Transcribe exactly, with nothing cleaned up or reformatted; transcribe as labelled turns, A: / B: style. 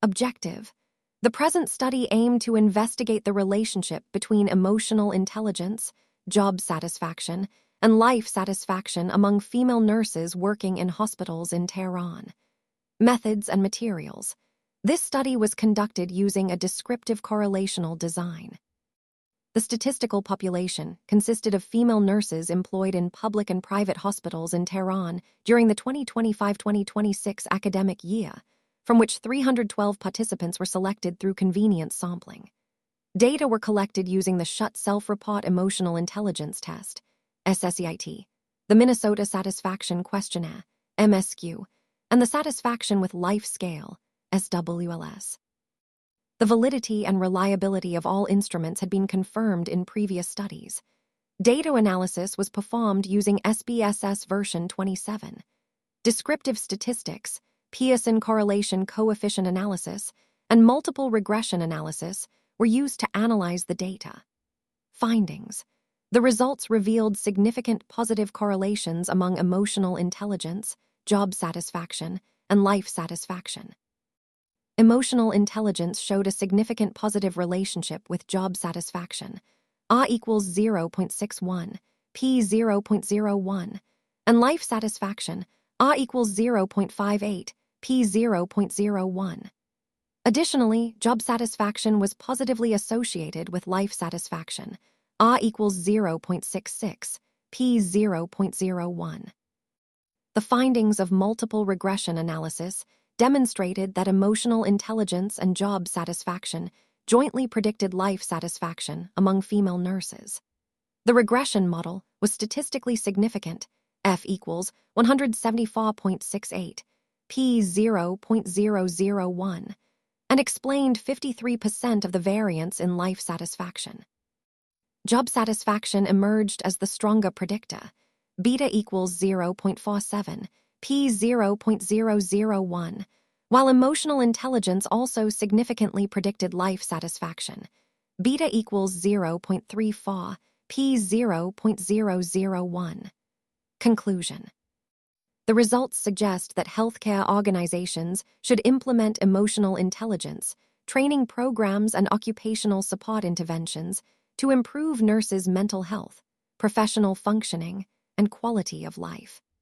A: Objective. The present study aimed to investigate the relationship between emotional intelligence, job satisfaction, and life satisfaction among female nurses working in hospitals in Tehran. Methods and materials. This study was conducted using a descriptive correlational design. The statistical population consisted of female nurses employed in public and private hospitals in Tehran during the twenty twenty-five twenty twenty-six academic year, from which three hundred twelve participants were selected through convenience sampling. Data were collected using the Schutt Self-Report Emotional Intelligence Test, S S E I T, the Minnesota Satisfaction Questionnaire, M S Q, and the Satisfaction with Life Scale, S W L S. The validity and reliability of all instruments had been confirmed in previous studies. Data analysis was performed using S B S S version twenty-seven. Descriptive statistics, Pearson correlation coefficient analysis, and multiple regression analysis were used to analyze the data. Findings. The results revealed significant positive correlations among emotional intelligence, job satisfaction, and life satisfaction. Emotional intelligence showed a significant positive relationship with job satisfaction, A equals zero point six one, P zero point zero one, and life satisfaction, A equals zero point five eight, P zero point zero one. Additionally, job satisfaction was positively associated with life satisfaction, A equals zero point six six, P zero point zero one. The findings of multiple regression analysis demonstrated that emotional intelligence and job satisfaction jointly predicted life satisfaction among female nurses. The regression model was statistically significant, F equals one hundred seventy-four point six eight, P zero point zero zero one, and explained fifty-three percent of the variance in life satisfaction. Job satisfaction emerged as the stronger predictor, beta equals zero point four seven, P zero point zero zero one, while emotional intelligence also significantly predicted life satisfaction, beta equals zero point three four, P zero point zero zero one. Conclusion. The results suggest that healthcare organizations should implement emotional intelligence, training programs, and occupational support interventions to improve nurses' mental health, professional functioning, and quality of life.